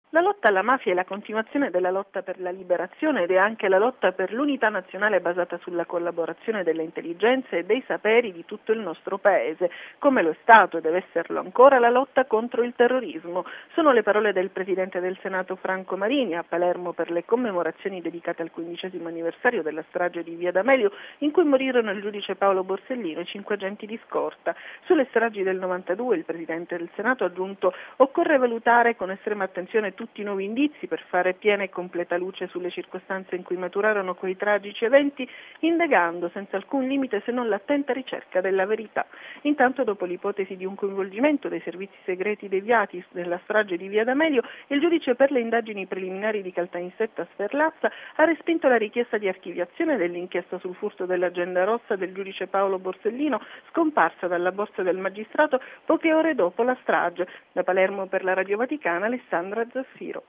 La lotta alla mafia è la continuazione della lotta per la liberazione ed è anche la lotta per l'unità nazionale basata sulla collaborazione delle intelligenze e dei saperi di tutto il nostro Paese, come lo è stato e deve esserlo ancora la lotta contro il terrorismo. Sono le parole del Presidente del Senato Franco Marini a Palermo per le commemorazioni dedicate al 15° anniversario della strage di Via D'Amelio, in cui morirono il giudice Paolo Borsellino e 5 agenti di scorta. Sulle stragi del 92 il Presidente del Senato ha aggiunto: occorre valutare con estrema attenzione tutti i nuovi indizi per fare piena e completa luce sulle circostanze in cui maturarono quei tragici eventi, indagando senza alcun limite se non l'attenta ricerca della verità. Intanto, dopo l'ipotesi di un coinvolgimento dei servizi segreti deviati nella strage di Via D'Amelio, il giudice per le indagini preliminari di Caltanissetta Sferlazza ha respinto la richiesta di archiviazione dell'inchiesta sul furto dell'agenda rossa del giudice Paolo Borsellino, scomparsa dalla borsa del magistrato poche ore dopo la strage. Da Palermo per la Radio Vaticana, Alessandra Zaffiro.